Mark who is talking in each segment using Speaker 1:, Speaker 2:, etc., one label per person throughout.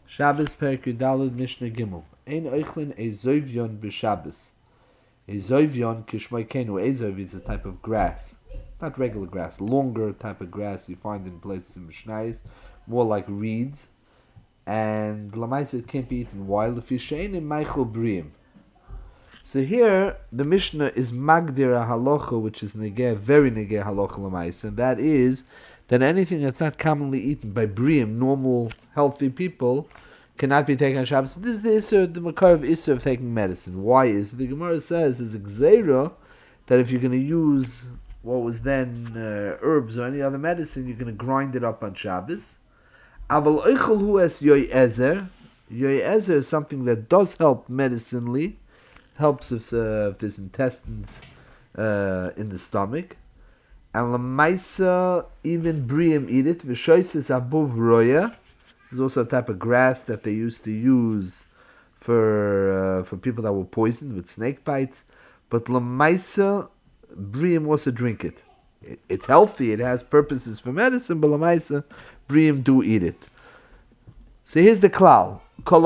Speaker 1: Shabbos Perek Yudalid Mishnah Gimel. Ein oichlin a zovyon b'Shabbos. A zovyon kishmoi kenu. A zov is a type of grass, not regular grass, longer type of grass you find in places in Mishnayos, more like reeds. And lamaisa it can't be eaten. Why? L'fishein in Michael Briim. So here the Mishnah is magdir a halacha, which is negeh, very negeh halacha lamaisa, and that is that anything that's not commonly eaten by Briim, normal healthy people, cannot be taken on Shabbos. This is the makar of Isser of taking medicine. Why is it? The Gemara says there's a gzeira that if you're going to use what was then herbs or any other medicine, you're going to grind it up on Shabbos. Aval oichel hu es yoy ezer. Yoy ezer is something that does help medicinally, helps if there's intestines in the stomach. And lamaisa, even Briim eat it. V'shois is above roya. There's also a type of grass that they used to use for people that were poisoned with snake bites. But lamaisa, Briim also drink it. It's healthy, it has purposes for medicine, but lamaisa, Briim do eat it. So here's the klal.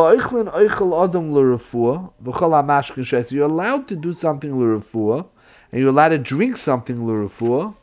Speaker 1: You're allowed to do something l'refuah, and you're allowed to drink something l'refuah,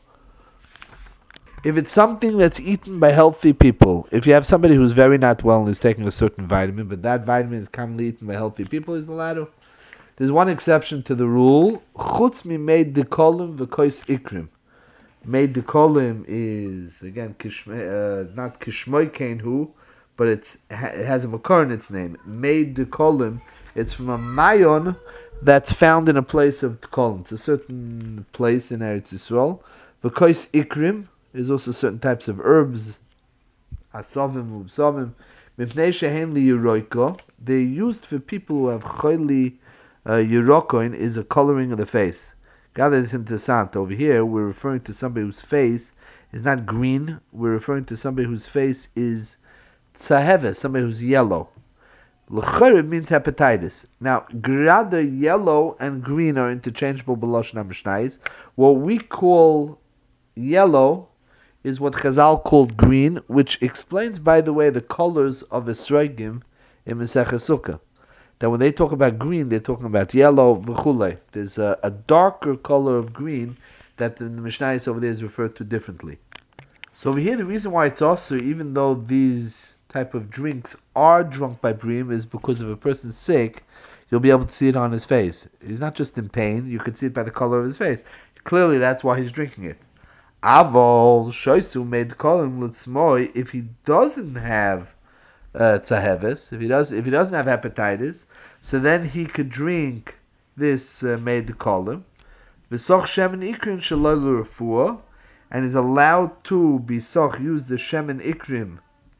Speaker 1: if it's something that's eaten by healthy people. If you have somebody who's very not well and is taking a certain vitamin, but that vitamin is commonly eaten by healthy people, he's allowed to. There's one exception to the rule. Chutz mi made the kolim v'kois ikrim. Made the kolim is, again, not kishmoy kenhu, but it has a makar in its name. Made the kolim, it's from a mayon that's found in a place of kolim. It's a certain place in Eretz Yisrael. V'kois ikrim is also certain types of herbs, asavim, ubsavim, mipnei shehen li yeroiko. They're used for people who have choili yerokoin, is a coloring of the face. Gather this interessant. Over here, we're referring to somebody whose face is not green. We're referring to somebody whose face is tzaheves, somebody who's yellow. L'chorib means hepatitis. Now, grada, yellow and green are interchangeable b'loshen HaMishnayos. What we call yellow is what Chazal called green, which explains, by the way, the colors of esrogim in Masechah Sukkah. That when they talk about green, they're talking about yellow, v'chulei. There's a darker color of green that in the Mishnayos over there is referred to differently. So over here, the reason why it's also, even though these type of drinks are drunk by Briim, is because if a person's sick, you'll be able to see it on his face. He's not just in pain, you can see it by the color of his face. Clearly, that's why he's drinking it. Avol shoisu made kolim l'tzmoi. If he doesn't have tzaheves, if he doesn't have hepatitis, so then he could drink this made kolim. V'soch shemen ikrim shaloi l'refuah, and is allowed to be use the shemen ikrim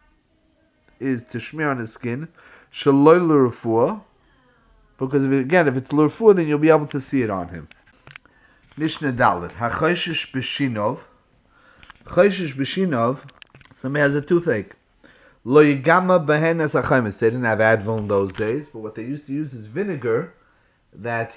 Speaker 1: is to smear on his skin shaloi l'refuah, because if it's l'refuah, then you'll be able to see it on him. Mishnah Dalet hachoishish b'shinov. Choishish b'shinov, somebody has a toothache. Lo yigama behen as achaymes. They didn't have Advil in those days, but what they used to use is vinegar that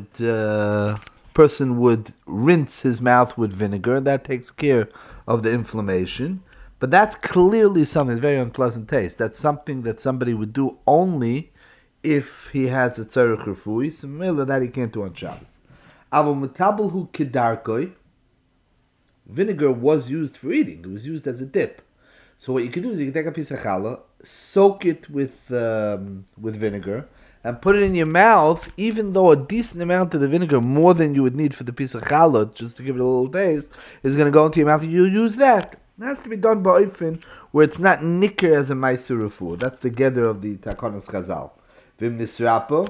Speaker 1: person would rinse his mouth with vinegar. That takes care of the inflammation. But that's clearly something, very unpleasant taste. That's something that somebody would do only if he has a tzarech refui. So mila that he can't do on Shabbos. Avol metabelhu kedarkoi. Vinegar was used for eating. It was used as a dip. So what you can do is you can take a piece of challah, soak it with vinegar, and put it in your mouth, even though a decent amount of the vinegar, more than you would need for the piece of challah, just to give it a little taste, is going to go into your mouth, and you'll use that. It has to be done by oifen, where it's not nicker as a ma'aser refuah. That's the gather of the Takonos Chazal. Vim nisrapa.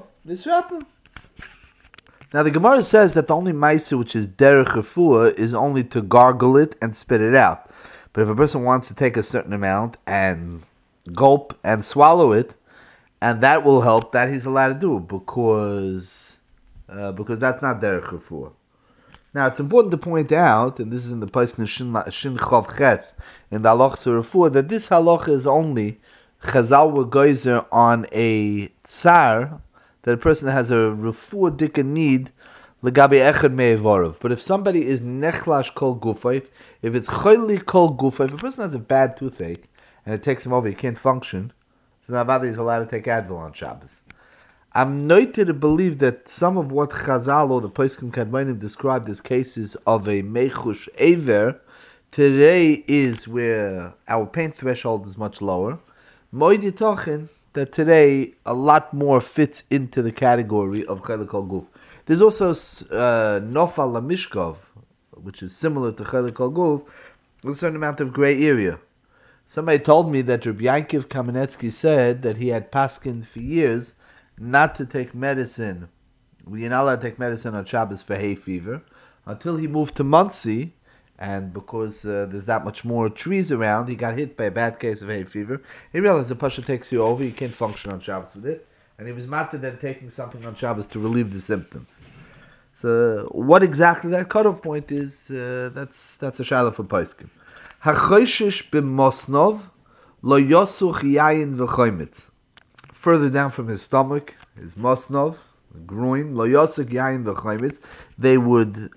Speaker 1: Now the Gemara says that the only ma'aser which is derech refuah is only to gargle it and spit it out. But if a person wants to take a certain amount and gulp and swallow it, and that will help, that he's allowed to do, because that's not derech refuah. Now it's important to point out, and this is in the place in Shin Chav Ches in the halachas refuah, that this halacha is only Chazal were geyser on a tsar, that a person has a refuah dika need legabi echad me'evorov. But if somebody is nechlash kol gufay, if it's choyli kol gufay, if a person has a bad toothache and it takes him over, he can't function, So now he's allowed to take Advil on Shabbos. I'm noted to believe that some of what Chazal or the Poskim Kadmonim described as cases of a Mechush Aver today is where our pain threshold is much lower. Moed Yitochen, that today a lot more fits into the category of Chelik Al Guf. There's also Nofal Lamishkov, which is similar to Chelik Al Guf, with a certain amount of gray area. Somebody told me that Rabbi Yankiv Kamenetsky said that he had paskin for years not to take medicine. You're not allowed to take medicine on Shabbos for hay fever until he moved to Monsey, and because there's that much more trees around, he got hit by a bad case of hay fever. He realized the Pasha takes you over, you can't function on Shabbos with it, and he was matter then taking something on Shabbos to relieve the symptoms. So what exactly that cutoff point is, that's a shadow for Paiskim. Hachoshish b'mosnov lo yosuch yayin v'choymitz. Further down from his stomach, his mosnov, the groin, lo yosuch yayin v'choymitz. They would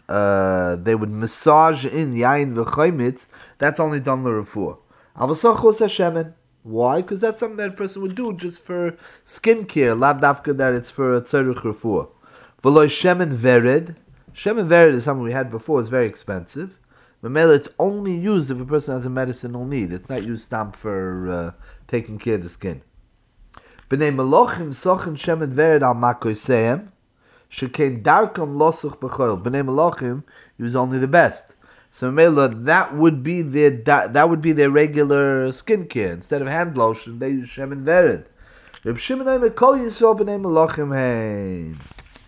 Speaker 1: massage in yayin v'choymitz. That's only done l'refuah. Avosachos hashemen. Why? Because that's something that a person would do just for skincare. Lav dafka that it's for a tzarich refuah. V'lo shemen vered. Shemen vered is something we had before. It's very expensive. Mamela, it's only used if a person has a medicinal need. It's not used for taking care of the skin. B'nei melochim sochen shemen vered al makosehem, shekein darkam losuch b'choil. B'nei melochim use only the best. So Mamela, that would be their regular skincare. Instead of hand lotion, they use shemen vered. Reb Shimon Omer kol Yisrael b'nei melochim heim.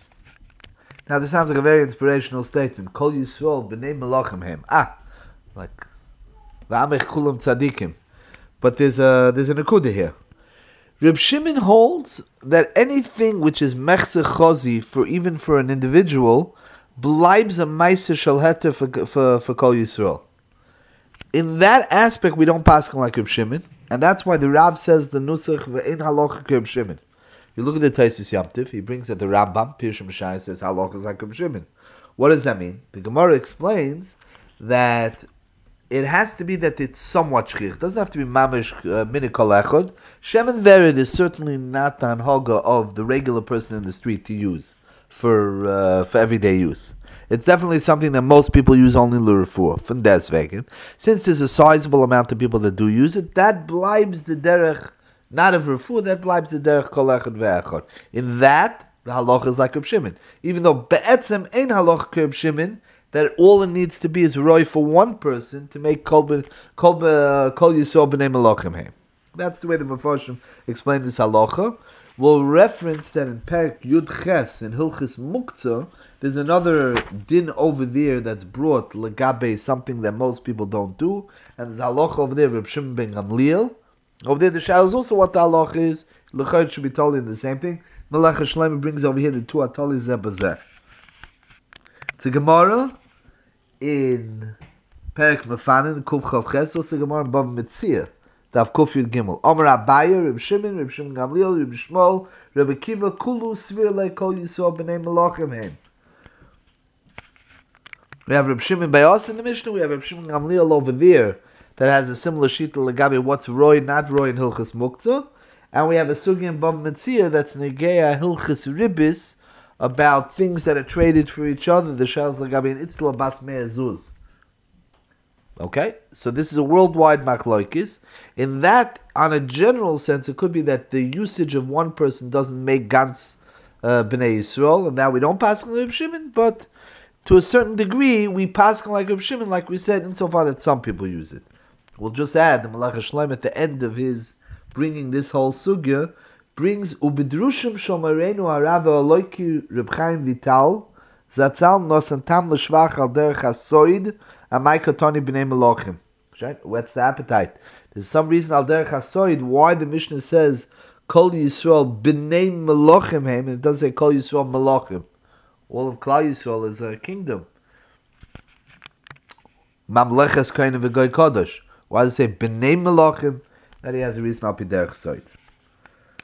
Speaker 1: Now this sounds like a very inspirational statement. Kol Yisrael b'nei melachim hem. Like v'amech kulam tzadikim. But there's a nekuda here. Reb Shimon holds that anything which is mechse chozi even for an individual bleibs a meiser shel heter for Kol Yisrael. In that aspect, we don't pass like Reb Shimon, and that's why the Rav says the nusach ve'ein halacha Reb Shimon. You look at the Taisus Yamtiv, he brings that the Rambam, Pirush Mishai, says halacha is like Reb Shimon. What does that mean? The Gemara explains that it has to be that it's somewhat shchich. It doesn't have to be mamish minik kol echad. Shemen vered is certainly not the anhoga of the regular person in the street to use for everyday use. It's definitely something that most people use only l'refuah, from deswegen. Since there's a sizable amount of people that do use it, that bleibs the derech, not of refuah, that bleibs the derech kol echad ve'echad. In that, the halacha is like Reb Shimon. Even though be'etzem ein halacha Reb Shimon, that all it needs to be is roy for one person to make kol yisrael b'nei melachim heim. That's the way the Mefarshim explain this halacha. We'll reference that in Perek Yud Ches in Hilchis Muktzah, there's another din over there that's brought legabe, something that most people don't do, and there's halacha over there, Reb Shimon ben Gamliel. Over there, the shal is also what the halacha is. L'chayt should be told in the same thing. Melech HaShleim brings over here the two atalis zeh b'zeh. It's a Gemara in Perek Mefanin, Kuf Chav Ches, also a Gemara in Bava Metzia. Dav Kuf Yud Gimel. Omer Abaye, Reb Shimon Gamliel, Reb Shmuel, Reb Akiva, Kulu Svir Le'Kol Yisrael B'nei Melachim Heim. We have Reb Shimon Bayos in the Mishnah. We have Reb Shimon Gamliel over there that has a similar sheet to Legabe, what's Roy, not Roy in Hilchis Muktzah. And we have a Sugi in Bava Metzia that's Negeya Hilchis Ribis about things that are traded for each other. The Shals Legabe in Itzla Bas Mea Zuz. Okay, so this is a worldwide machlokes. In that, on a general sense, it could be that the usage of one person doesn't make Gans B'nai Yisrael, and now we don't pass like Reb Shimon, but to a certain degree, we pass like Reb Shimon, like we said, insofar that some people use it. We'll just add, the Melech HaShleim at the end of his bringing this whole sugya, brings Ubidrushim Shomarenu Harav Aloiki Reb Chaim Vital, Zatzal Nosantam L'Shvach Al Derech HaSoid, Amai Katoni B'nei Melachim. What's the appetite? There's some reason Al Derech HaSoid why the Mishnah says Kol Yisrael B'nei Melachim Heim, and it doesn't say Kol Yisrael Melachim. All of Klal Yisrael is a kingdom. Mamleches Kohen V'Goy Kodesh. Why does it say B'nei Melachim? That he has a reason Al Derech HaSoid.